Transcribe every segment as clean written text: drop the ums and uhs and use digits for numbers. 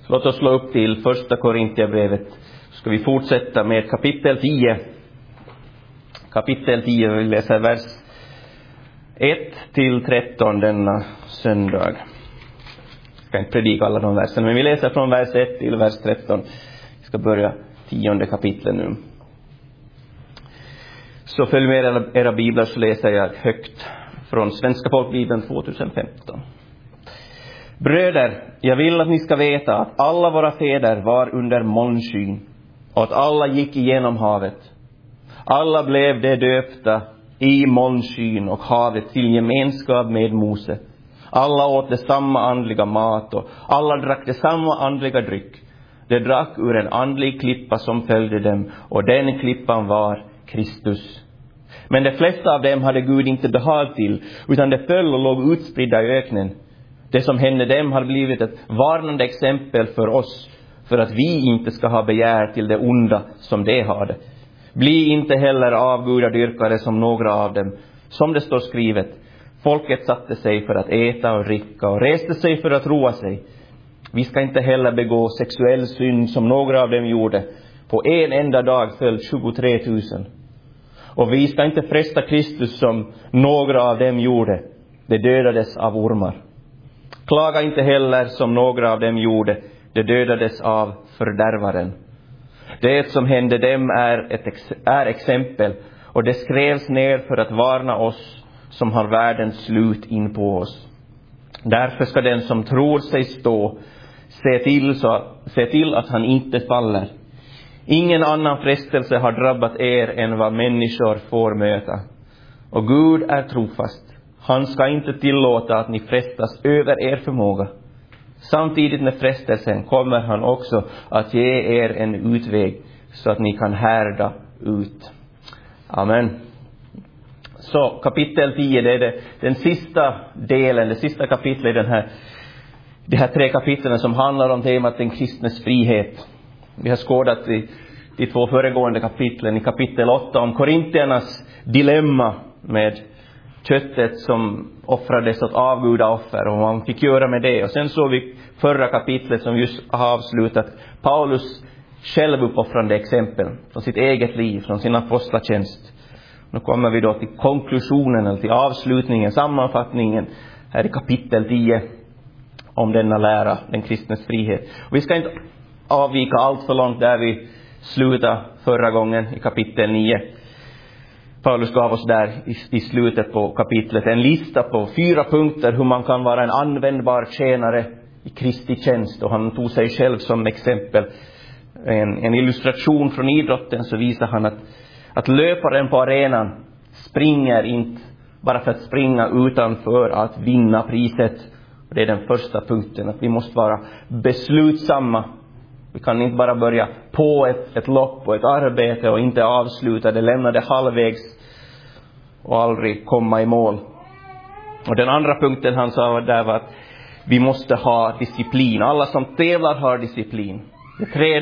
Låt oss slå upp till första Korintierbrevet. Så ska vi fortsätta med kapitel 10. Kapitel 10, vi läser vers 1-13 denna söndag. Jag ska inte predika alla de verserna, men vi läser från vers 1 till vers 13. Vi ska börja 10:e kapitlet nu. Så följ med era biblar, så läser jag högt från Svenska folkbibeln 2015. Bröder, jag vill att ni ska veta att alla våra fäder var under molnskyn och att alla gick igenom havet. Alla blev de döpta i molnskyn och havet till gemenskap med Mose. Alla åt det samma andliga mat och alla drack det samma andliga dryck. De drack ur en andlig klippa som följde dem, och den klippan var Kristus. Men de flesta av dem hade Gud inte behag till, utan de föll och låg utspridda i öknen. Det som hände dem har blivit ett varnande exempel för oss, för att vi inte ska ha begär till det onda som de hade. Bli inte heller avgudadyrkare som några av dem. Som det står skrivet, folket satte sig för att äta och dricka och reste sig för att roa sig. Vi ska inte heller begå sexuell synd som några av dem gjorde. På en enda dag föll 23 000. Och vi ska inte fresta Kristus som några av dem gjorde. De dödades av ormar. Klaga inte heller som några av dem gjorde. De dödades av fördärvaren. Det som hände dem är exempel, och det skrevs ner för att varna oss som har världens slut in på oss. Därför ska den som tror sig stå se till att han inte faller. Ingen annan frestelse har drabbat er än vad människor får möta. Och Gud är trofast. Han ska inte tillåta att ni frestas över er förmåga. Samtidigt med frestelsen kommer han också att ge er en utväg så att ni kan härda ut. Amen. Så kapitel 10, det är den sista delen, det sista kapitlet i de här 3 kapitlen som handlar om temat den kristnes frihet. Vi har skådat i de 2 föregående kapitlen, i kapitel 8 om korintiernas dilemma med köttet som offrades åt avgudaoffer och vad man fick göra med det. Och sen såg vi förra kapitlet som just har avslutat Paulus självuppoffrande exempel från sitt eget liv, från sin apostlatjänst. Nu kommer vi då till konklusionen, eller till avslutningen, sammanfattningen här i kapitel 10 om denna lära, den kristnes frihet. Och vi ska inte avvika allt för långt där vi slutade förra gången i kapitel 9. Paulus gav oss där i slutet på kapitlet en lista på 4 punkter hur man kan vara en användbar tjänare i Kristi tjänst. Och han tog sig själv som exempel. En illustration från idrotten, så visar han att löparen på arenan springer inte bara för att springa utan för att vinna priset. Och det är den första punkten, att vi måste vara beslutsamma. Vi kan inte bara börja på ett lopp och ett arbete och inte avsluta det, lämna det halvvägs och aldrig komma i mål. Och den andra punkten han sa där var att vi måste ha disciplin. Alla som tävlar har disciplin. De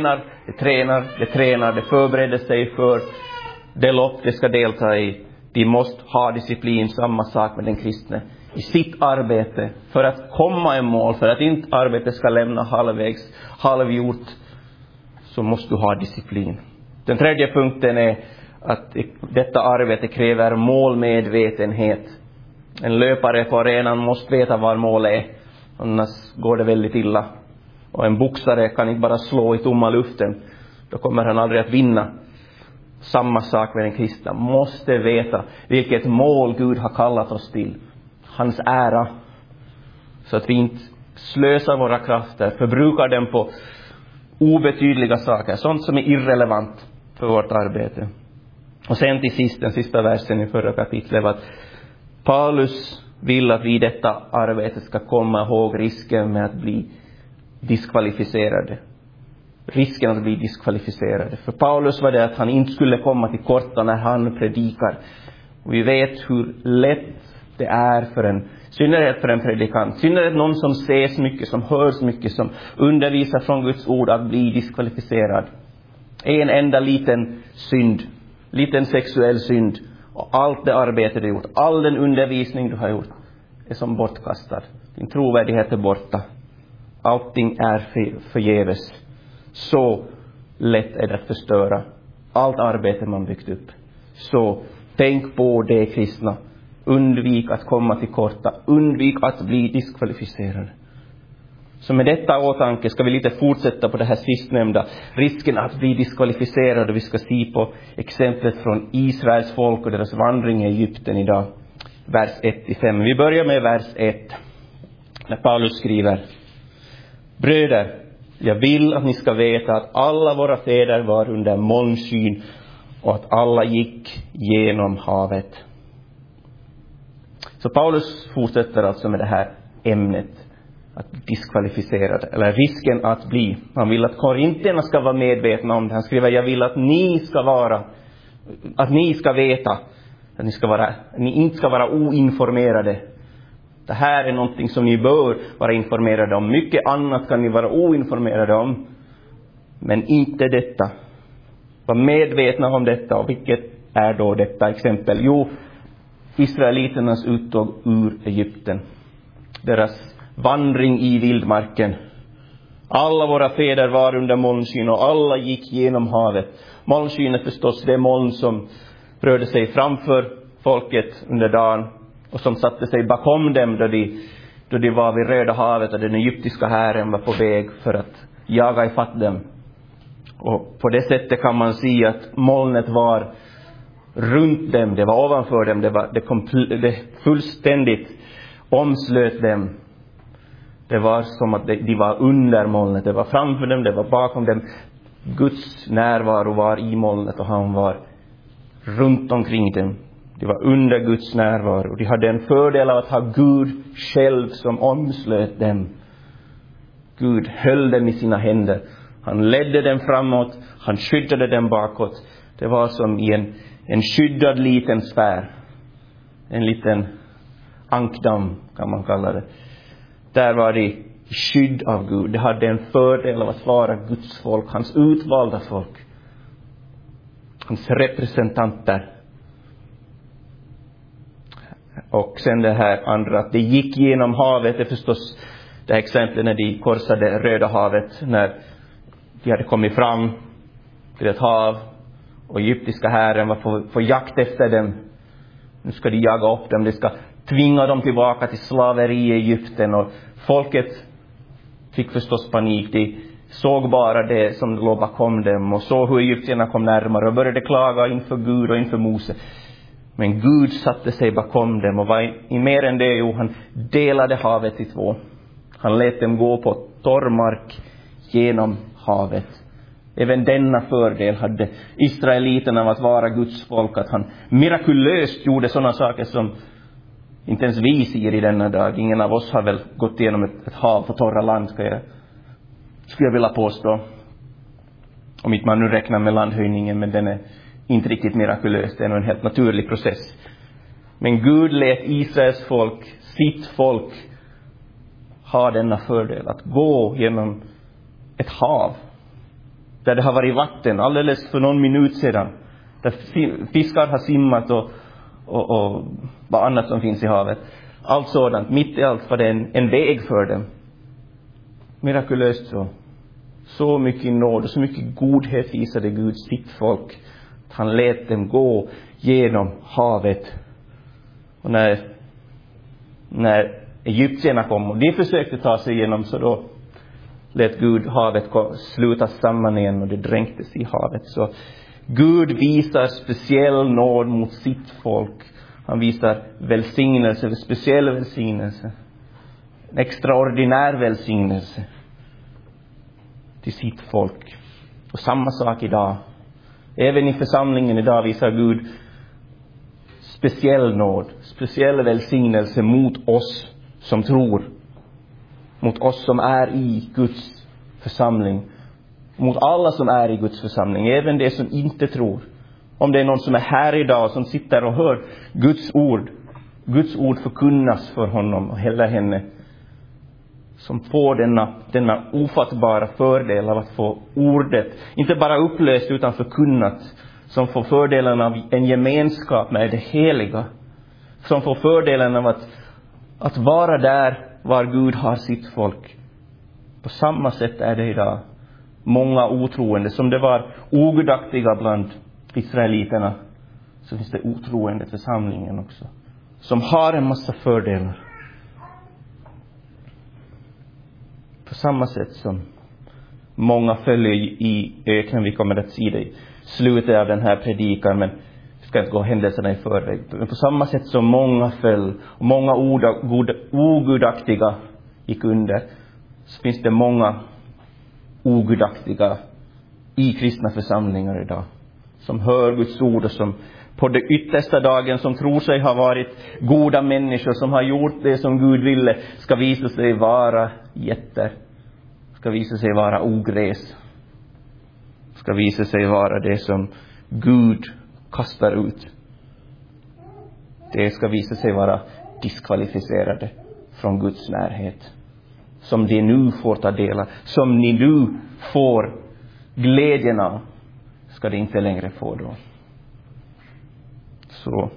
tränar, de förbereder sig för det lopp de ska delta i. De måste ha disciplin, samma sak med den kristne. I sitt arbete, för att komma i mål, för att inte arbetet ska lämna halvgjort, så måste du ha disciplin. Den tredje punkten är att detta arbete kräver målmedvetenhet. En löpare på arenan måste veta var målet är, annars går det väldigt illa. Och en boxare kan inte bara slå i tomma luften, då kommer han aldrig att vinna. Samma sak med den kristna, måste veta vilket mål Gud har kallat oss till. Hans ära. Så att vi inte slösar våra krafter, förbrukar dem på obetydliga saker, sånt som är irrelevant för vårt arbete. Och sen till sist, den sista versen i förra kapitlet, var att Paulus vill att vi i detta arbete ska komma ihåg risken med att bli diskvalificerade. Risken att bli diskvalificerade. För Paulus var det att han inte skulle komma till korta när han predikar. Och vi vet hur lätt det är för en, synnerhet för en predikant, synnerhet någon som ses mycket, som hörs mycket, som undervisar från Guds ord, att bli diskvalificerad. En enda liten synd, liten sexuell synd, och allt det arbete du gjort, all den undervisning du har gjort är som bortkastad. Din trovärdighet är borta. allting är förgäves. Så lätt är det att förstöra allt arbete man byggt upp. Så tänk på det, kristna. Undvik att komma till korta. Undvik att bli diskvalificerad. Så med detta åtanke ska vi lite fortsätta på det här sistnämnda. Risken att bli diskvalificerad. Och vi ska se på exemplet från Israels folk och deras vandring i Egypten idag. Vers 1-5. Vi börjar med vers 1. När Paulus skriver: Bröder, jag vill att ni ska veta att alla våra fäder var under molnskyn och att alla gick genom havet. Så Paulus fortsätter alltså med det här ämnet, att bli diskvalificerad, eller risken att bli. Han vill att korintierna ska vara medvetna om det. Han skriver: jag vill att ni ska veta att ni inte ska vara oinformerade. Det här är någonting som ni bör vara informerade om. Mycket annat kan ni vara oinformerade om, men inte detta. Var medvetna om detta. Och vilket är då detta exempel? Jo, israeliternas uttåg ur Egypten. Deras vandring i vildmarken. Alla våra fäder var under molnskyn och alla gick genom havet. Molnskynet förstås det moln som rörde sig framför folket under dagen och som satte sig bakom dem då de var vid Röda havet och den egyptiska hären var på väg för att jaga ifatt dem. Och på det sättet kan man se att molnet var runt dem, det var ovanför dem, det fullständigt omslöt dem. Det var som att de var under molnet, det var framför dem, det var bakom dem. Guds närvaro var i molnet och han var runt omkring dem. De var under Guds närvaro. De hade en fördel av att ha Gud själv som omslöt dem. Gud höll dem i sina händer. Han ledde dem framåt. Han skyddade dem bakåt. Det var som i en skyddad liten sfär. En liten ankdamm kan man kalla det. Där var de skydd av Gud. De hade en fördel av att vara Guds folk. Hans utvalda folk. Hans representanter. Och sen det här andra, att det gick genom havet, det är förstås det här exemplet när de korsade Röda havet, när de hade kommit fram till ett hav och egyptiska hären var på jakt efter dem. Nu ska de jaga upp dem, de ska tvinga dem tillbaka till slaveri i Egypten, och folket fick förstås panik. De såg bara det som låg bakom dem och såg hur egyptierna kom närmare och började klaga inför Gud och inför Mose. Men Gud satte sig bakom dem och var i mer än det. Jo, han delade havet i två. Han lät dem gå på torr mark genom havet. Även denna fördel hade israeliterna av att vara Guds folk. Att han mirakulöst gjorde sådana saker som inte ens vi ser i denna dag. Ingen av oss har väl gått igenom ett hav på torra land, skulle jag vilja påstå. Om inte man nu räknar med landhöjningen, men den är inte riktigt mirakulös. Det är nog en helt naturlig process. Men Gud lät Israels folk, sitt folk, ha denna fördel. Att gå genom ett hav. Där det har varit vatten alldeles för någon minut sedan. Där fiskar har simmat och vad annat som finns i havet. Allt sådant. Mitt i allt var det en väg för dem. Mirakulöst så. Så mycket nåd och så mycket godhet visade Gud sitt folk. Han lät dem gå genom havet. Och när egyptierna kom och de försökte ta sig igenom, så då lät Gud havet sluta samman igen och det dränktes i havet. Så Gud visar speciell nåd mot sitt folk. Han visar välsignelse, speciell välsignelse. En extraordinär välsignelse till sitt folk. Och samma sak idag. Även i församlingen idag visar Gud speciell nåd, speciell välsignelse mot oss som tror. Mot oss som är i Guds församling. Mot alla som är i Guds församling, även de som inte tror. Om det är någon som är här idag som sitter och hör Guds ord förkunnas för honom och hela henne, som får denna ofattbara fördel av att få ordet inte bara upplöst utan förkunnat, som får fördelen av en gemenskap med det heliga, som får fördelen av att vara där var Gud har sitt folk, På samma sätt är det idag många otroende. Som det var ogudaktiga bland israeliterna, så finns det otroende församlingen också, som har en massa fördelar. På samma sätt som många följer i öknen, vi kommer att se det i slutet av den här predikan, men jag ska inte gå händelserna i förväg. Men på samma sätt som många föll och många ogudaktiga gick under, så finns det många ogudaktiga i kristna församlingar idag, som hör Guds ord och som på det yttersta dagen, som tror sig ha varit goda människor, som har gjort det som Gud ville, ska visa sig vara jätter, ska visa sig vara ogräs, ska visa sig vara det som Gud kastar ut. Det ska visa sig vara diskvalificerade från Guds närhet, som de nu får ta del av, som ni nu får glädjen av, ska de inte längre få då. Så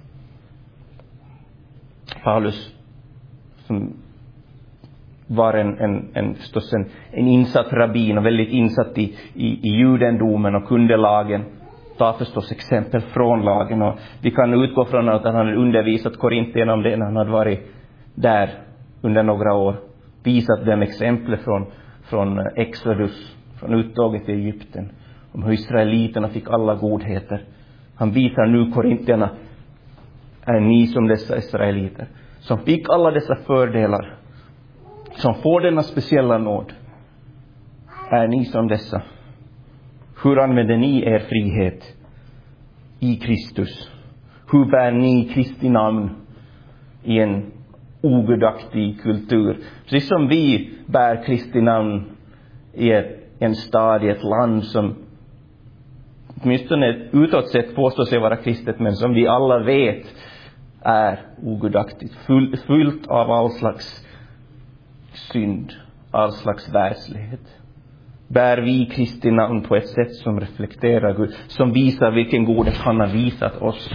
Paulus, som var förstås en insatt rabbin och väldigt insatt i judendomen och kunde lagen, tar förstås exempel från lagen, och vi kan utgå från att han hade undervisat korintierna om det när han hade varit där under några år, visat dem exempel från Exodus, från uttåget i Egypten, om hur israeliterna fick alla godheter. Han visar nu korintierna, är ni som dessa israeliter, som fick alla dessa fördelar, som får denna speciella nåd? Är ni som dessa? Hur använder ni er frihet i Kristus? Hur bär ni Kristi namn i en ogudaktig kultur? Precis som vi bär Kristi namn i en stad, i ett land som åtminstone utåt sett påstår sig vara kristet, men som vi alla vet är ogudaktigt, fullt av all slags synd, all slags världslighet. Bär vi Kristi namn på ett sätt som reflekterar Gud, som visar vilken godhet han har visat oss.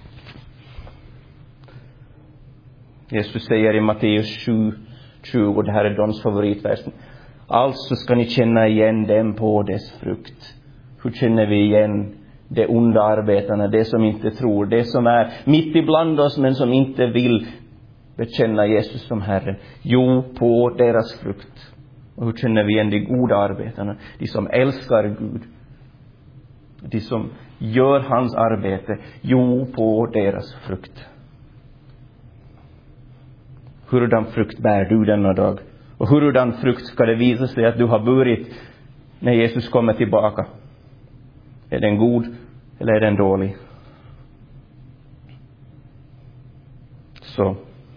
Jesus säger i Matteus 7:20, och det här är Dons favoritversen: alltså ska ni känna igen dem på dess frukt. Hur känner vi igen de onda arbetarna, det som inte tror, det som är mitt ibland oss men som inte vill bekänna Jesus som Herren? Jo, på deras frukt. Och hur känner vi igen de goda arbetarna, de som älskar Gud, de som gör hans arbete? Jo, på deras frukt. Hurdan frukt bär du denna dag? Och hurdan frukt ska det visa sig att du har burit när Jesus kommer tillbaka? Är den god eller är den dålig? Så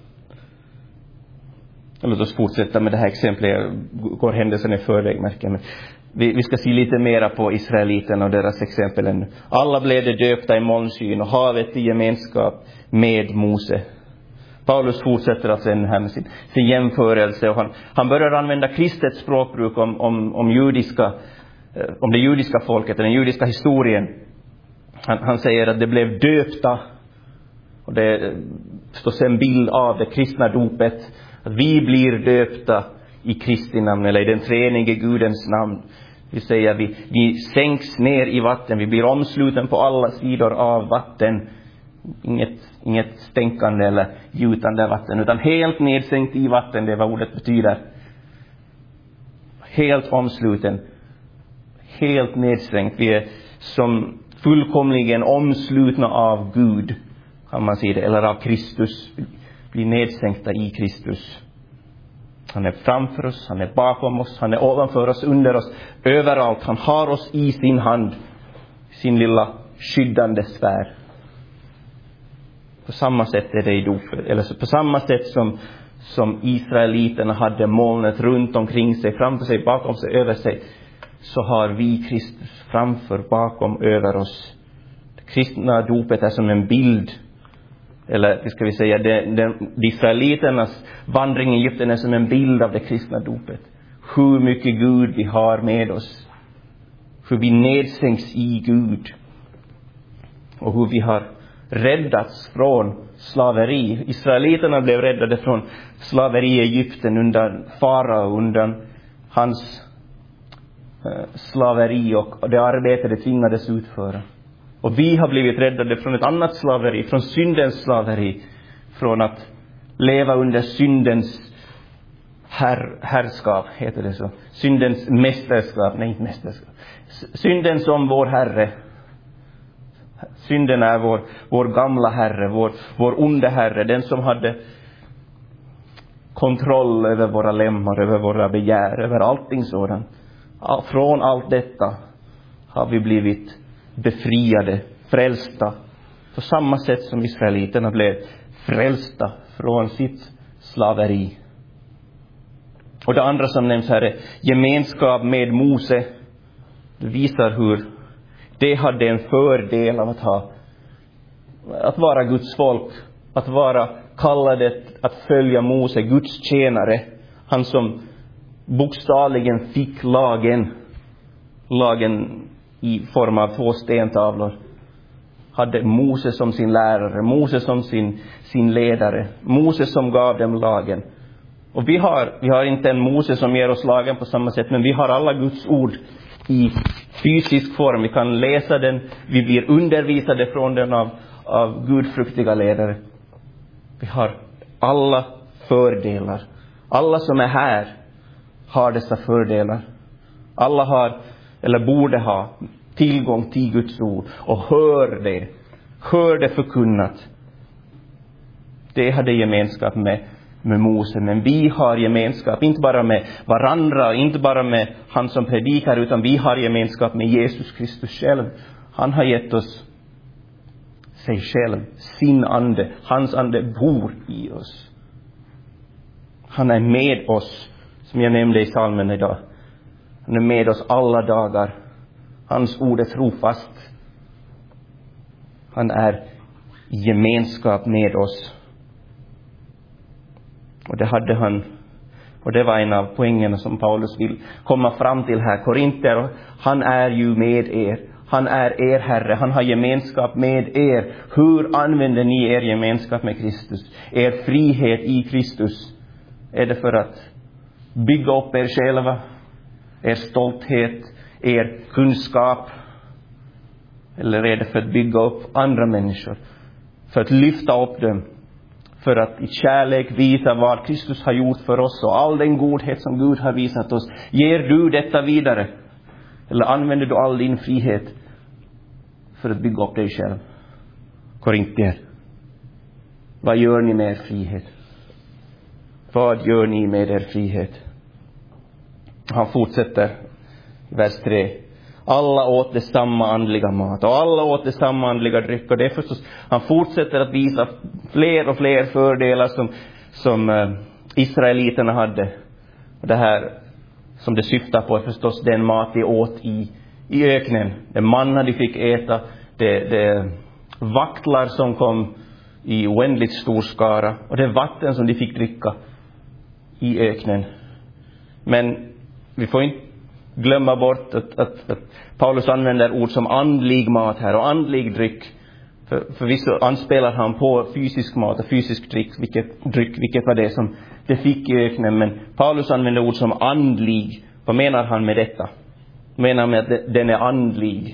låt oss fortsätta med det här exemplet. Jag går händelsen i förväg, märker jag. Vi ska se lite mera på israeliterna och deras exempel ännu. Alla blev de döpta i molnskyn och havet i gemenskap med Mose. Paulus fortsätter alltså här med sin jämförelse, och han börjar använda kristet språkbruk om det judiska folket, den judiska historien. Han säger att det blev döpta, och det är förstås en bild av det kristna dopet, att vi blir döpta i Kristi namn, eller i den treenige Gudens namn. Vi säger vi sänks ner i vatten, vi blir omsluten på alla sidor av vatten. Inget stänkande eller gjutande vatten, utan helt nedsänkt i vatten, det är vad ordet betyder. Helt omsluten, helt nedsänkt. Vi är som fullkomligen omslutna av Gud, kan man säga det, eller av Kristus. Blir nedsänkta i Kristus. Han är framför oss, han är bakom oss, han är ovanför oss, under oss, överallt. Han har oss i sin hand, sin lilla skyddande sfär. På samma sätt är det i dopet, eller på samma sätt som israeliterna hade molnet runt omkring sig, framför sig, bakom sig, över sig, så har vi Kristus framför, bakom, över oss. Det kristna dopet är som en bild, eller ska vi säga, israeliternas vandring i Egypten är som en bild av det kristna dopet. Hur mycket Gud vi har med oss, hur vi nedsänks i Gud, och hur vi har räddats från slaveri. Israeliterna blev räddade från slaveri i Egypten undan farao, undan hans slaveri och det arbete det tvingades utföra. Och vi har blivit räddade från ett annat slaveri, från syndens slaveri, från att leva under syndens härskap, heter det så. Syndens mästerskap, nej inte mästerskap. Synden som vår Herre. Synden är vår gamla Herre, vår onde Herre, den som hade kontroll över våra lemmar, över våra begär, över allting sådant. Från allt detta har vi blivit befriade, frälsta, på samma sätt som israeliterna blev frälsta från sitt slaveri. Och det andra som nämns här är gemenskap med Mose. Det visar hur det hade en fördel av att vara Guds folk, att vara kallade att följa Mose, Guds tjänare, han som bokstavligen fick lagen i form av 2 stentavlor, hade Mose som sin lärare, Mose som sin ledare, Mose som gav dem lagen. Och vi har inte en Mose som ger oss lagen på samma sätt, men vi har alla Guds ord i fysisk form. Vi kan läsa den, vi blir undervisade från den av gudfruktiga ledare. Vi har alla fördelar. Alla som är här har dessa fördelar. Alla har, eller borde ha, tillgång till Guds ord och hör det förkunnat. Det hade gemenskap med Mose, men vi har gemenskap inte bara med varandra, inte bara med han som predikar, utan vi har gemenskap med Jesus Kristus själv. Han har gett oss sig själv, sin ande, hans ande bor i oss. Han är med oss, som jag nämnde i psalmen idag. Han är med oss alla dagar. Hans ord är trofast. Han är i gemenskap med oss. Och det hade han, och det var en av poängerna som Paulus vill komma fram till här. Korinter, han är ju med er. Han är er Herre. Han har gemenskap med er. Hur använder ni er gemenskap med Kristus? Er frihet i Kristus. Är det för att bygga upp er själva? Er stolthet? Er kunskap? Eller är det för att bygga upp andra människor? För att lyfta upp dem? För att i kärlek visa vad Kristus har gjort för oss och all den godhet som Gud har visat oss. Ger du detta vidare? Eller använder du all din frihet för att bygga upp dig själv? Korintier, vad gör ni med er frihet? Vad gör ni med er frihet? Han fortsätter i vers 3. Alla åt det samma andliga mat och alla åt det samma andliga dryck. Och det är förstås, han fortsätter att visa fler och fler fördelar som israeliterna hade. Och det här som det syftar på är förstås den mat de åt i öknen. Det manna de fick äta, det vaktlar som kom i oändligt stor skara och det vatten som de fick dricka i öknen. Men vi får inte glömma bort att Paulus använder ord som andlig mat här och andlig dryck. Förvisso anspelar han på fysisk mat och fysisk dryck, vilket var det som det fick i öknen. Men Paulus använder ord som andlig. Vad menar han med detta? Menar han med att den är andlig?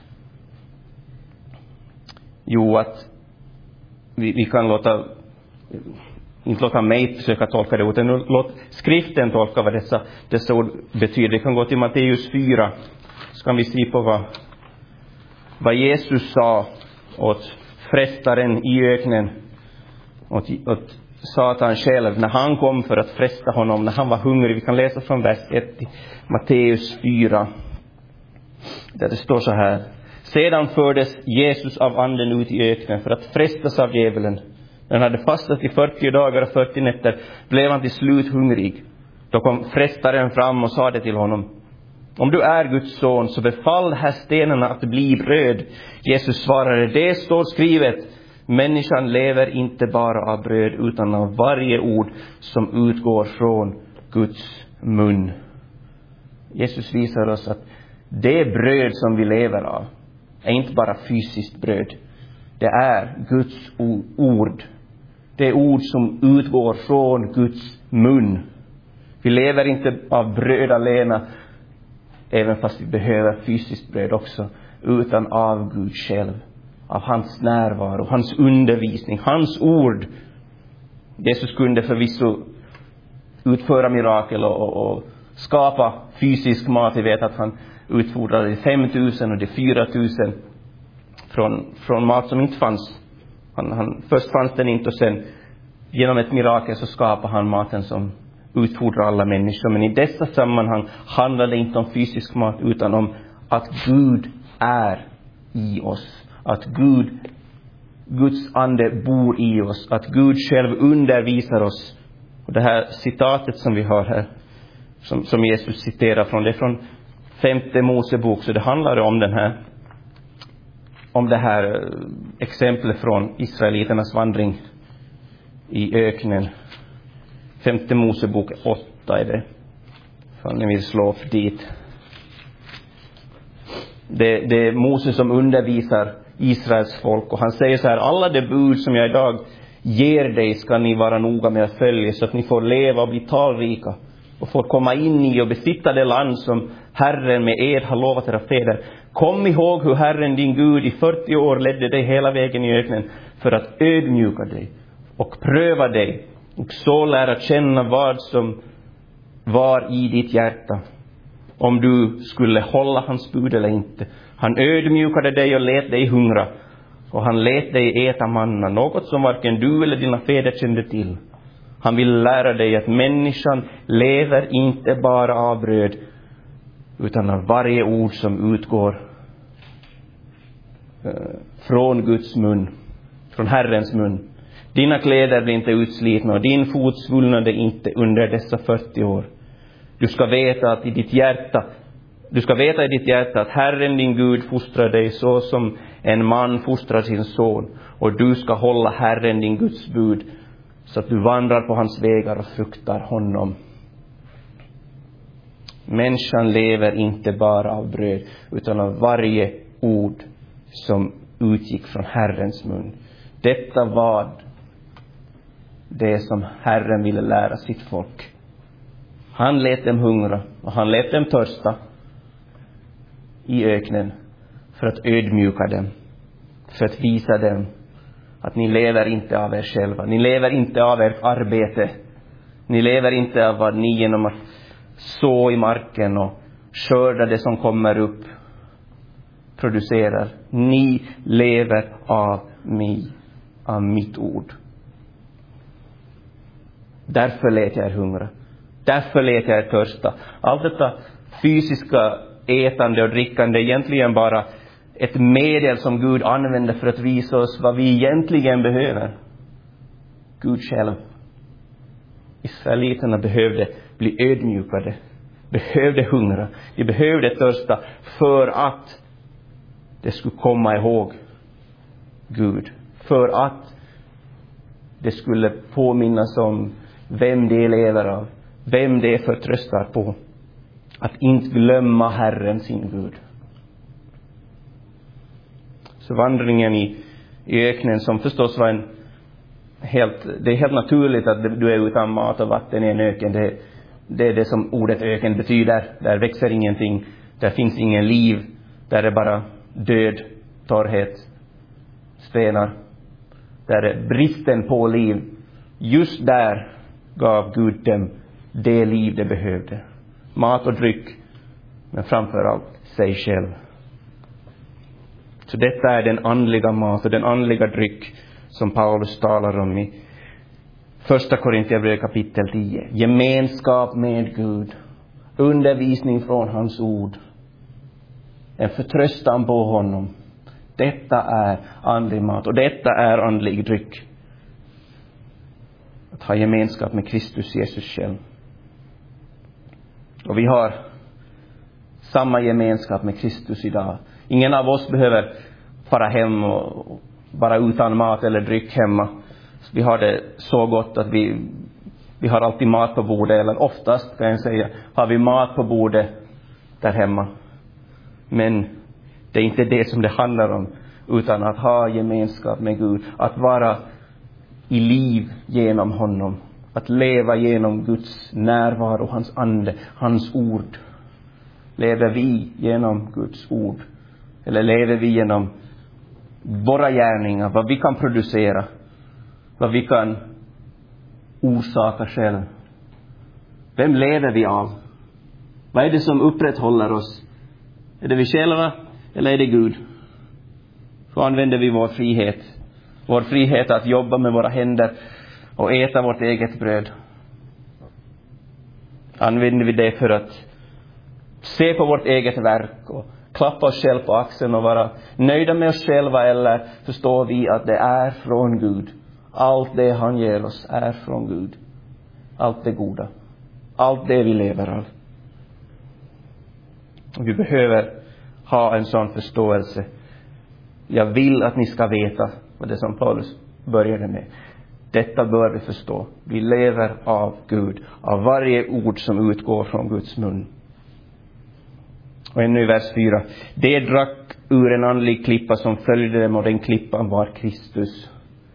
Jo, att vi kan inte låta mig försöka tolka det, utan låt skriften tolka vad dessa ord betyder. Det kan gå till Matteus 4. Så kan vi se på vad Jesus sa åt frestaren i öknen, åt Satan själv, när han kom för att fresta honom, när han var hungrig. Vi kan läsa från vers 1 i Matteus 4, där det står så här: Sedan fördes Jesus av anden ut i öknen för att frestas av djävulen. När han hade fastat i 40 dagar och 40 nätter blev han till slut hungrig. Då kom frestaren fram och sa det till honom: Om du är Guds son, så befall här stenarna att bli bröd. Jesus svarade: Det står skrivet, människan lever inte bara av bröd utan av varje ord som utgår från Guds mun. Jesus visar oss att det bröd som vi lever av är inte bara fysiskt bröd. Det är Guds ord. Det är ord som utgår från Guds mun. Vi lever inte av bröd alena, även fast vi behöver fysiskt bröd också, utan av Gud själv, av hans närvaro, hans undervisning, hans ord. Jesus kunde förvisso utföra mirakel och skapa fysisk mat. Vi vet att han utfodrade de 5 000 och de 4 000 från mat som inte fanns. Först fanns den inte, och sen genom ett mirakel så skapade han maten som utfodrar alla människor. Men i dessa sammanhang handlar det inte om fysisk mat, utan om att Gud är i oss. Att Guds ande bor i oss. Att Gud själv undervisar oss. Och det här citatet som vi har här, som Jesus citerar från, det är från 5:e Mosebok. Så det handlar om det här exemplet från israeliternas vandring i öknen. 5:e Mosebok 8 är det. För ni vill slå upp dit. Det är Moses som undervisar Israels folk, och han säger så här: alla de bud som jag idag ger dig ska ni vara noga med att följa, så att ni får leva och bli talrika och får komma in i och besitta det land som Herren med ed har lovat era fäder. Kom ihåg hur Herren din Gud i 40 år ledde dig hela vägen i öknen för att ödmjuka dig och pröva dig, och så lära känna vad som var i ditt hjärta, om du skulle hålla hans bud eller inte. Han ödmjukade dig och lät dig hungra, och han lät dig äta manna, något som varken du eller dina fäder kände till. Han vill lära dig att människan lever inte bara av bröd, utan av varje ord som utgår från Guds mun, från Herrens mun. Dina kläder blir inte utslitna och din fot svullnade inte under dessa 40 år. Du ska veta i ditt hjärta att Herren din Gud fostrar dig så som en man fostrar sin son, och du ska hålla Herren din Guds bud, så att du vandrar på hans vägar och fruktar honom. Människan lever inte bara av bröd, utan av varje ord som utgick från Herrens mun. Detta var det som Herren ville lära sitt folk. Han lät dem hungra och han lät dem törsta i öknen för att ödmjuka dem, för att visa dem att ni lever inte av er själva. Ni lever inte av ert arbete. Ni lever inte av vad ni genom att så i marken och skörda det som kommer upp producerar. Ni lever av mig, av mitt ord. Därför lät jag er hungra. Därför lät jag er törsta. Allt detta fysiska ätande och drickande är egentligen bara ett medel som Gud använder för att visa oss vad vi egentligen behöver. Gud själv. Israeliterna behövde bli ödmjukade, behövde hungra, de behövde törsta för att det skulle komma ihåg Gud, för att det skulle påminnas om vem de lever av, vem de förtröstar på, att inte glömma Herren sin Gud. Så vandringen i öknen, som förstås var det är helt naturligt att du är utan mat och vatten i en öken. Det är det som ordet öken betyder. Där växer ingenting, där finns ingen liv, där är bara död, torrhet, stenar. Där är bristen på liv. Just där gav Gud dem det liv de behövde. Mat och dryck, men framförallt sig själv. Så detta är den andliga mat och den andliga dryck som Paulus talar om i 1 Korintierbrevet kapitel 10. Gemenskap med Gud, undervisning från hans ord, en förtröstan på honom. Detta är andlig mat och detta är andlig dryck. Att ha gemenskap med Kristus Jesus själv. Och vi har samma gemenskap med Kristus idag. Ingen av oss behöver fara hem och bara utan mat eller dryck hemma. Vi har det så gott att vi har alltid mat på bordet, eller oftast kan jag säga har vi mat på bordet där hemma. Men det är inte det som det handlar om, utan att ha gemenskap med Gud, att vara i liv genom honom, att leva genom Guds närvaro, hans ande, hans ord. Lever vi genom Guds ord? Eller lever vi genom våra gärningar, vad vi kan producera, vad vi kan orsaka själv? Vem lever vi av? Vad är det som upprätthåller oss? Är det vi själva eller är det Gud? Så använder vi vår frihet. Vår frihet att jobba med våra händer och äta vårt eget bröd. Använder vi det för att se på vårt eget verk och klappa oss själv på axeln och vara nöjda med oss själva, eller förstår vi att det är från Gud? Allt det han ger oss är från Gud. Allt det goda. Allt det vi lever av. Och vi behöver ha en sån förståelse. Jag vill att ni ska veta vad det som Paulus började med. Detta bör vi förstå. Vi lever av Gud. Av varje ord som utgår från Guds mun. Och ännu i vers 4. Det drack ur en andlig klippa som följde dem, och den klippan var Kristus.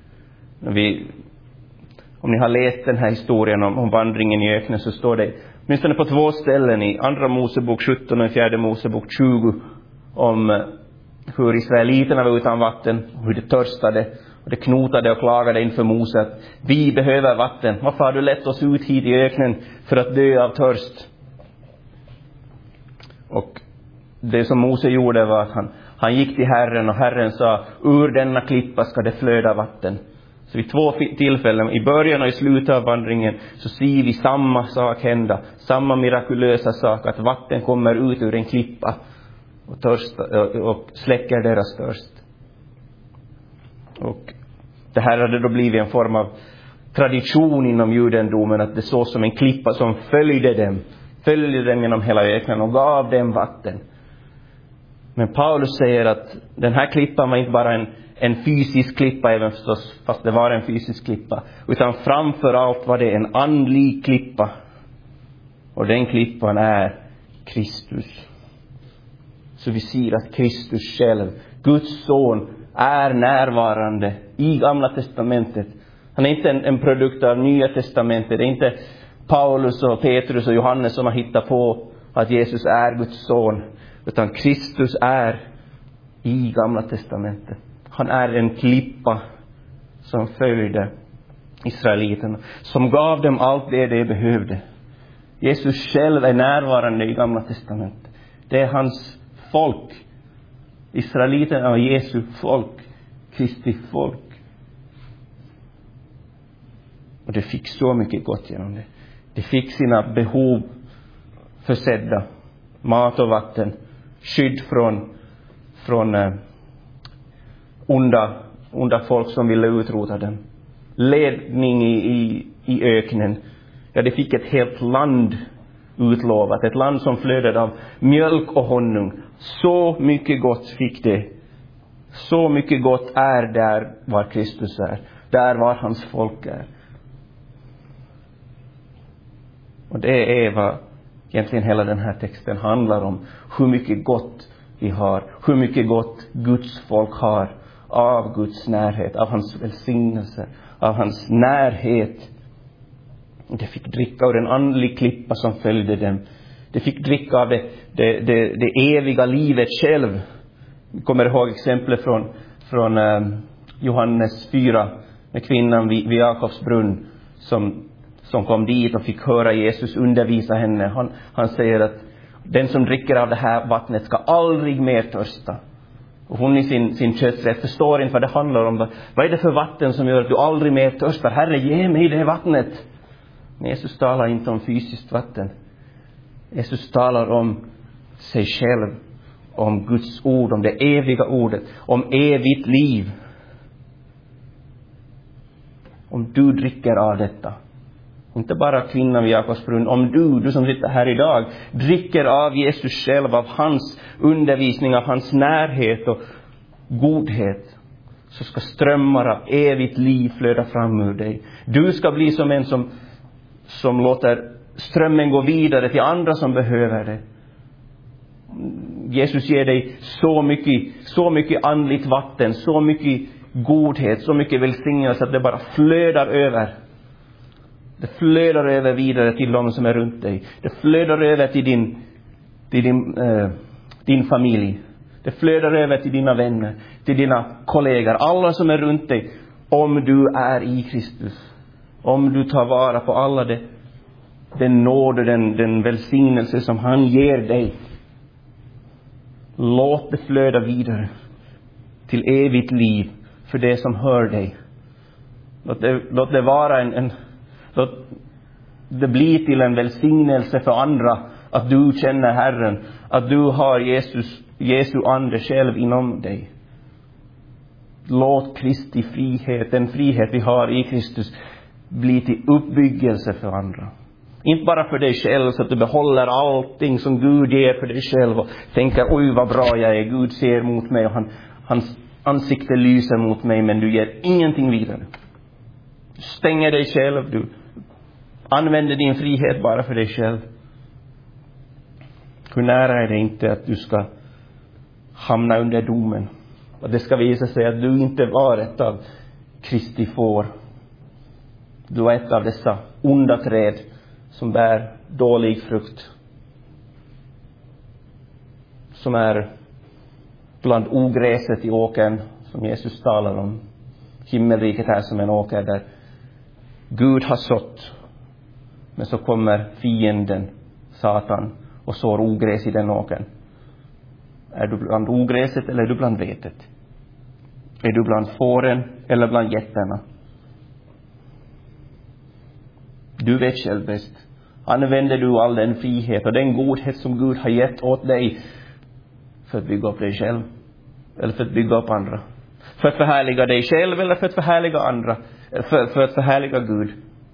Om ni har läst den här historien om vandringen i öknen, så står det åtminstone på 2 ställen i andra Mosebok 17 och i fjärde Mosebok 20 om hur israeliterna var utan vatten och hur det törstade och det knotade och klagade inför Mose att vi behöver vatten. Varför har du lett oss ut hit i öknen för att dö av törst? Och det som Mose gjorde var att han gick till Herren, och Herren sa, ur denna klippa ska det flöda vatten. Så vid 2 tillfällen, i början och i slutet av vandringen, så ser vi samma sak hända. Samma mirakulösa sak, att vatten kommer ut ur en klippa och släcker deras törst. Och det här hade då blivit en form av tradition inom judendomen, att det såg som en klippa som följde dem genom hela öknen och gav dem vatten. Men Paulus säger att den här klippan var inte bara en fysisk klippa, även förstås, fast det var en fysisk klippa, utan framför allt var det en andlig klippa. Och den klippan är Kristus. Så vi ser att Kristus själv, Guds son, är närvarande i Gamla testamentet. Han är inte en produkt av Nya testamentet. Det är inte Paulus och Petrus och Johannes som har hittat på att Jesus är Guds son, utan Kristus är i Gamla testamentet. Han är en klippa som följde israeliterna, som gav dem allt det de behövde. Jesus själv är närvarande i Gamla testamentet. Det är hans folk. Israeliterna och Jesu folk, Kristi folk. Och det fick så mycket gott genom det. De fick sina behov försedda. Mat och vatten. Skydd från onda folk som ville utrota dem. Ledning i öknen. Ja, de fick ett helt land utlovat. Ett land som flödade av mjölk och honung. Så mycket gott fick det. Så mycket gott är där var Kristus är. Där var hans folk är. Och det är vad egentligen hela den här texten handlar om. Hur mycket gott vi har. Hur mycket gott Guds folk har av Guds närhet. Av hans välsignelse. Av hans närhet. De fick dricka av den andliga klippa som följde dem. De fick dricka av det eviga livet själv. Vi kommer ihåg exemplet från Johannes 4 med kvinnan vid Jakobs brunn som kom dit och fick höra Jesus undervisa henne. Han säger att den som dricker av det här vattnet ska aldrig mer törsta. Och hon i sin kötträtt förstår inte vad det handlar om. Vad är det för vatten som gör att du aldrig mer törstar? Herre, ge mig det vattnet. Men Jesus talar inte om fysiskt vatten. Jesus talar om sig själv, om Guds ord, om det eviga ordet, om evigt liv. Om du dricker av detta, inte bara kvinnan vid Jakobs brunn, om du som sitter här idag dricker av Jesus själv, av hans undervisning, av hans närhet och godhet, så ska strömmar av evigt liv flöda fram ur dig. Du ska bli som en som låter strömmen gå vidare till andra som behöver det. Jesus ger dig så mycket andligt vatten, så mycket godhet, så mycket välsignelse att det bara flödar över. Det flödar över vidare till de som är runt dig. Det flödar över till din familj. Det flödar över till dina vänner, till dina kollegor, alla som är runt dig. Om du är i Kristus, om du tar vara på alla den nåd och den välsignelse som han ger dig, låt det flöda vidare till evigt liv för det som hör dig. Låt det vara låt det bli till en välsignelse för andra att du känner Herren, att du har Jesu ande själv inom dig. Låt Kristi frihet, den frihet vi har i Kristus, bli till uppbyggelse för andra. Inte bara för dig själv så att du behåller allting som Gud ger för dig själv och tänker, oj vad bra jag är, Gud ser mot mig och hans ansikte lyser mot mig, men du ger ingenting vidare. Du stänger dig själv, du använder din frihet bara för dig själv. Hur nära är det inte att du ska hamna under domen? Och det ska visa sig att du inte var ett av Kristi får. Du var ett av dessa onda träd som bär dålig frukt. Som är bland ogräset i åkern som Jesus talar om. Himmelriket är som en åker där Gud har sått. Men så kommer fienden, Satan, och sår ogräs i den åkern. Är du bland ogräset eller är du bland vetet? Är du bland fåren eller bland getterna? Du vet själv bäst. Använder du all den frihet och den godhet som Gud har gett åt dig för att bygga upp dig själv? Eller för att bygga upp andra? För att förhärliga dig själv eller för att förhärliga andra? För att förhärliga Gud?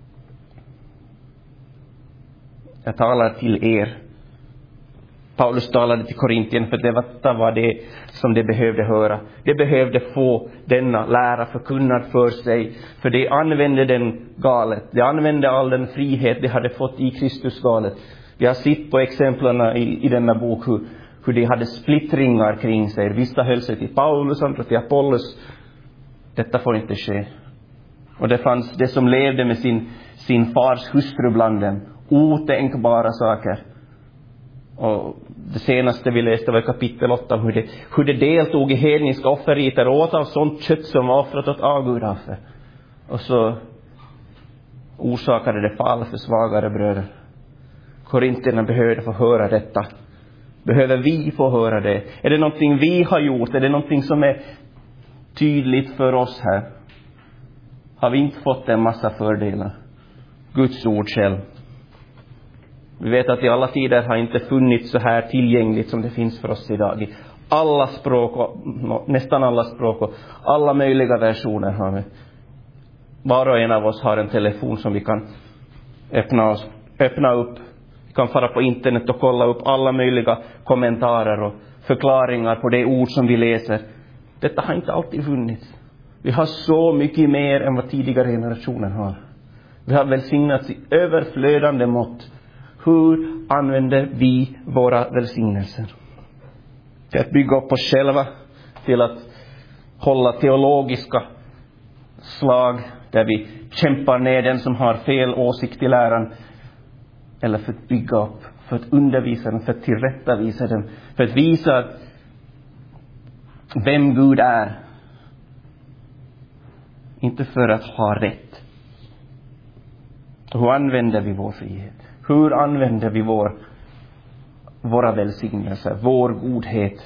Jag talar till er. Paulus talade till Korintien för det var det som de behövde höra. De behövde få denna lära förkunnad för sig. För de använde den galet. De använde all den frihet de hade fått i Kristus galet. Vi har sett på exemplen i denna bok hur de hade splittringar kring sig. Vissa höll sig till Paulus, andra till Apollos. Detta får inte ske. Och det fanns det som levde med sin fars hustru bland dem. Otänkbara saker. Och det senaste vi läste var kapitel 8 hur det deltog i hedniska offerriter och åt av sånt kött som var offrat åt avgudaffer. Och så orsakade det fall för svagare bröder. Korintierna behövde få höra detta. Behöver vi få höra det? Är det någonting vi har gjort? Är det någonting som är tydligt för oss här? Har vi inte fått en massa fördelar? Guds ord själv. Vi vet att i alla tider har inte funnits så här tillgängligt som det finns för oss idag. I alla språk, och nästan alla språk och alla möjliga versioner har vi. Var och en av oss har en telefon som vi kan öppna upp. Vi kan fara på internet och kolla upp alla möjliga kommentarer och förklaringar på det ord som vi läser. Detta har inte alltid funnits. Vi har så mycket mer än vad tidigare generationer har. Vi har välsignats i överflödande mått. Hur använder vi våra välsignelser? Till att bygga upp oss själva, till att hålla teologiska slag där vi kämpar ner den som har fel åsikt i läran, eller för att bygga upp, för att undervisa den, för att tillrättavisa den, för att visa vem Gud är, inte för att ha rätt. Hur använder vi vår frihet? Hur använder vi våra välsignelser, vår godhet?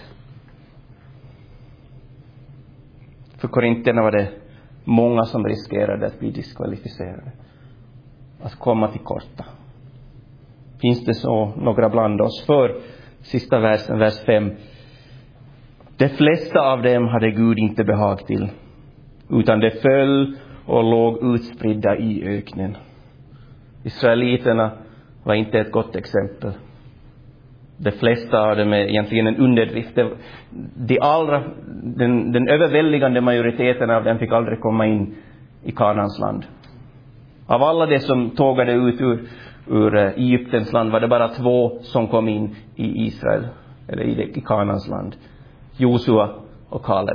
För korintierna var det många som riskerade att bli diskvalificerade, att komma till korta. Finns det så några bland oss? För sista versen, vers 5. De flesta av dem hade Gud inte behag till, utan de föll och låg utspridda i öknen. Israeliterna var inte ett gott exempel. De flesta av dem är egentligen en underdrift. Den överväldigande majoriteten av dem fick aldrig komma in i Kanaans land. Av alla de som tågade ut ur Egyptens land var det bara 2 som kom in i Israel, eller i Kanaans land. Josua och Kaleb.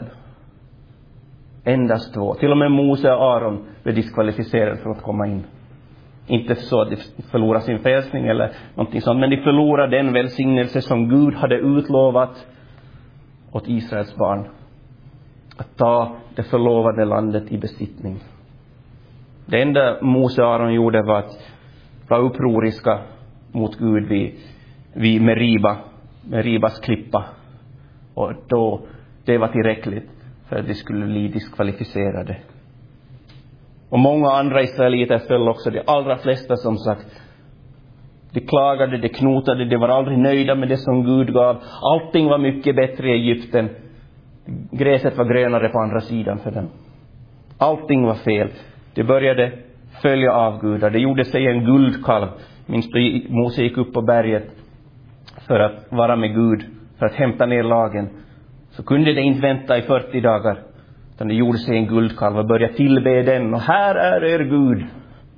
Endast 2. Till och med Mose och Aron blev diskvalificerade för att komma in. Inte så att de förlorar sin frälsning eller någonting sånt, men de förlorar den välsignelse som Gud hade utlovat åt Israels barn. Att ta det förlovade landet i besittning. Det enda Mose och Aron gjorde var att vara upproriska mot Gud vid Meribas klippa. Och då, det var tillräckligt för att de skulle bli diskvalificerade. Och många andra israeliter föll också, de allra flesta som sagt. De klagade, de knotade, de var aldrig nöjda med det som Gud gav. Allting var mycket bättre i Egypten. Gräset var grönare på andra sidan för dem. Allting var fel. De började följa avgudar. De gjorde sig en guldkalv. Minst då Mose gick upp på berget för att vara med Gud, för att hämta ner lagen. Så kunde de inte vänta i 40 dagar. Utan de gjorde sig en guldkalv och började tillbe den. Och här är er Gud.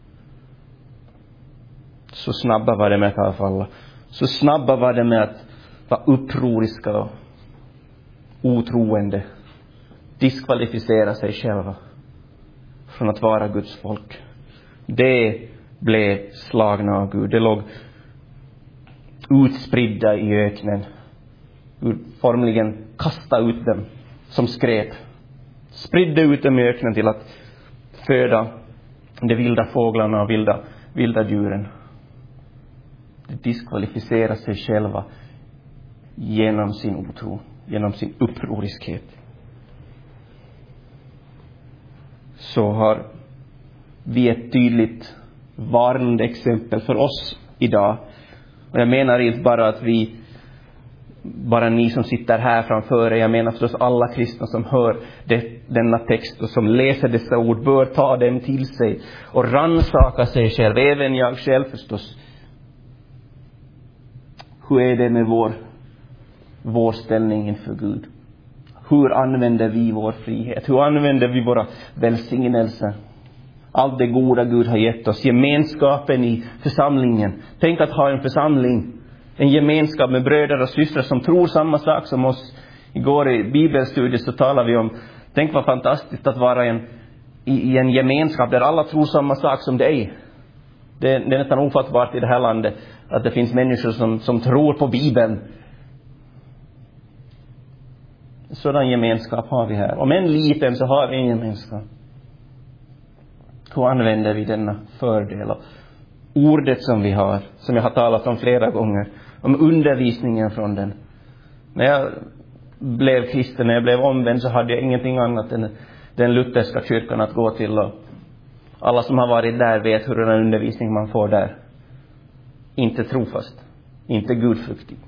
Så snabba var det med att avfalla. Så snabba var det med att vara upproriska och otroende. Diskvalificera sig själva från att vara Guds folk. Det blev slagna av Gud. Det låg utspridda i öknen. Gud formligen kastade ut dem som skräp. Spridde ut dem i öknen till att föda de vilda fåglarna och vilda djuren. De diskvalificerar sig själva genom sin otro, genom sin upproriskhet. Så har vi ett tydligt varnande exempel för oss idag. Och jag menar inte bara att bara ni som sitter här framför er, jag menar förstås alla kristna som hör denna text och som läser dessa ord bör ta dem till sig och rannsaka sig själv, även jag själv förstås. Hur är det med vår ställning inför Gud? Hur använder vi vår frihet? Hur använder vi våra välsignelser? Allt det goda Gud har gett oss. Gemenskapen i församlingen. Tänk att ha en församling. En gemenskap med bröder och systrar som tror samma sak som oss. Igår i bibelstudiet så talade vi om, tänk vad fantastiskt att vara i en gemenskap där alla tror samma sak som dig. Det är nästan ofattbart i det här landet att det finns människor som tror på Bibeln. Sådan gemenskap har vi här. Om en liten så har vi en gemenskap. Hur använder vi denna fördel? Ordet som vi har, som jag har talat om flera gånger, om undervisningen från den. När jag blev kristen, när jag blev omvänd, så hade jag ingenting annat än den lutherska kyrkan att gå till. Och alla som har varit där vet hur den undervisning man får där. Inte trofast, inte gudfruktig.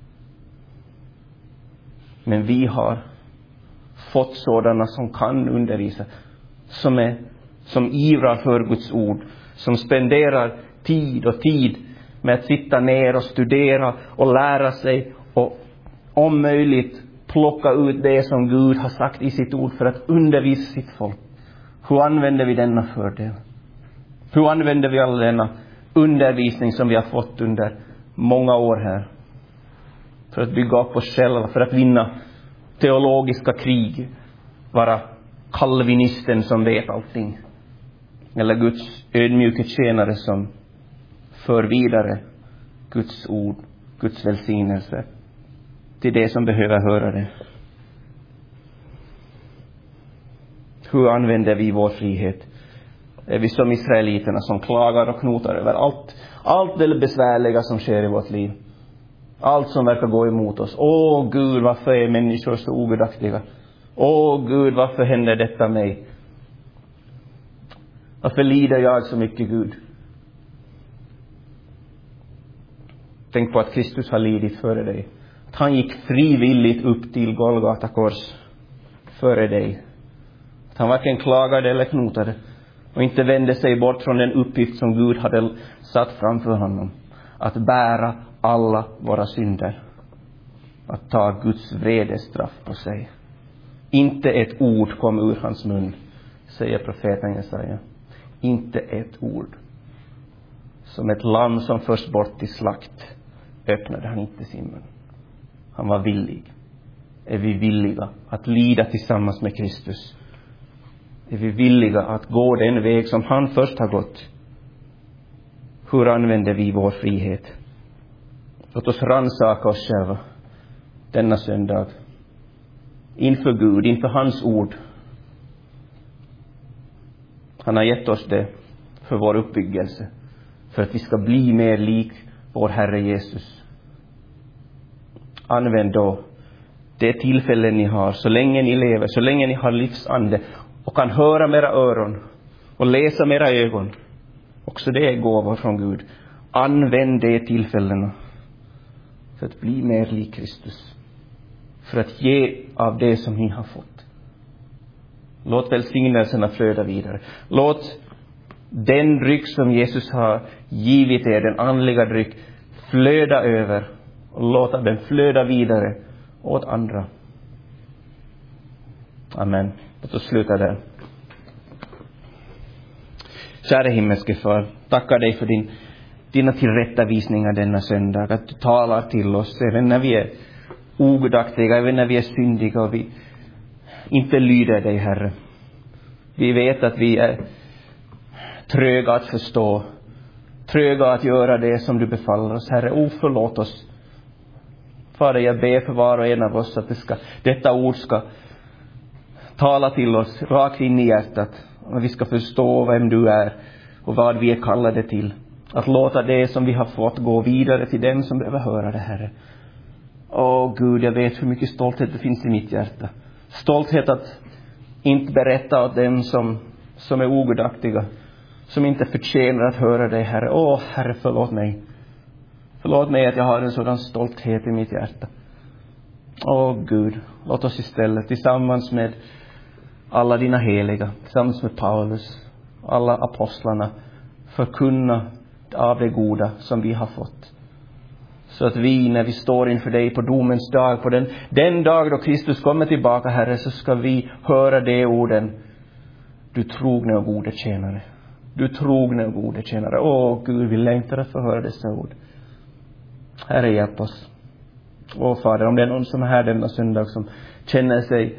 Men vi har fått sådana som kan undervisa, som ivrar för Guds ord, som spenderar tid med att sitta ner och studera och lära sig och om möjligt plocka ut det som Gud har sagt i sitt ord för att undervisa sitt folk. Hur använder vi denna fördel? Hur använder vi all denna undervisning som vi har fått under många år här? För att bygga upp oss själva, för att vinna teologiska krig. Vara kalvinisten som vet allting. Eller Guds ödmjuka tjänare som för vidare Guds ord, Guds välsignelse till det som behöver höra det. Hur använder vi vår frihet? Är vi som israeliterna som klagar och knotar över allt det besvärliga som sker i vårt liv? Allt som verkar gå emot oss. Åh Gud, varför är människor så ogudaktiga? Åh Gud, varför händer detta mig? Varför lider jag så mycket, Gud? Tänk på att Kristus har lidit före dig. Att han gick frivilligt upp till Golgata kors före dig. Att han varken klagade eller knotade. Och inte vände sig bort från den uppgift som Gud hade satt framför honom. Att bära alla våra synder. Att ta Guds vredestraff på sig. Inte ett ord kom ur hans mun, säger profeten Jesaja. Inte ett ord. Som ett lamm som förs bort till slakt öppnade han inte sin mun. Han var villig. Är vi villiga att lida tillsammans med Kristus? Är vi villiga att gå den väg som han först har gått? Hur använder vi vår frihet? Låt oss rannsaka oss själva denna söndag. Inför Gud, inför hans ord. Han har gett oss det för vår uppbyggelse. För att vi ska bli mer lik vår Herre Jesus. Använd då det tillfällen ni har, så länge ni lever, så länge ni har livsande och kan höra med era öron och läsa med era ögon. Också det är gåvor från Gud. Använd det tillfällena för att bli mer lik Kristus. För att ge av det som ni har fått. Låt välsignelserna flöda vidare. Låt den dryck som Jesus har givit er, den andliga dryck, flöda över. Och låta den flöda vidare åt andra. Amen. Låt oss sluta där. Kära himmelske Far, tackar dig för dina tillrättavisningar denna söndag. Att du talar till oss även när vi är ogudaktiga, även när vi är syndiga och vi inte lyder dig, Herre. Vi vet att vi är tröga att förstå, tröga att göra det som du befaller oss, Herre. Förlåt oss. Fader, jag ber för var och en av oss att detta ord ska tala till oss rakt in i hjärtat. Och vi ska förstå vem du är och vad vi är kallade till. Att låta det som vi har fått gå vidare till dem som behöver höra det, Herre. Åh Gud, jag vet hur mycket stolthet det finns i mitt hjärta. Stolthet att inte berätta åt dem som är ogudaktiga, som inte förtjänar att höra dig, Herre. Åh Herre, förlåt mig. Förlåt mig att jag har en sådan stolthet i mitt hjärta. Åh Gud, låt oss istället tillsammans med alla dina heliga, tillsammans med Paulus, alla apostlarna, förkunna av det goda som vi har fått. Så att vi, när vi står inför dig på domens dag, på den dag då Kristus kommer tillbaka, Herre, så ska vi höra de orden. Du trogne och gode tjänare. Du trogne och gode tjänare. Åh Gud, vi längtar att få höra dessa ord. Herre, hjälp oss. Åh Fader, om det är någon som är här denna söndag som känner sig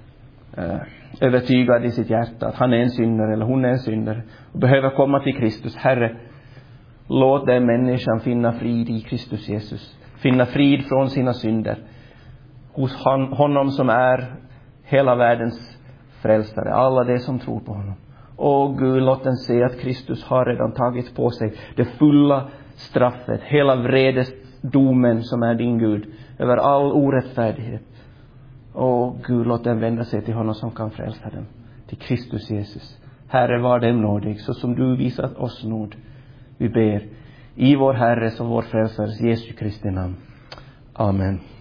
övertygad i sitt hjärta att han är en syndare eller hon är en syndare och behöver komma till Kristus, Herre, låt den människan finna frid i Kristus Jesus. Finna frid från sina synder hos honom som är hela världens frälsare. Alla det som tror på honom. Åh Gud, låt den se att Kristus har redan tagit på sig det fulla straffet. Hela vredesdomen som är din Gud. Över all orättfärdighet. Åh Gud, låt den vända sig till honom som kan frälsa dem. Till Kristus Jesus. Herre, var dem nådig så som du visat oss nåd. Vi ber i vår Herres och vår frälsares Jesu Kristi namn. Amen.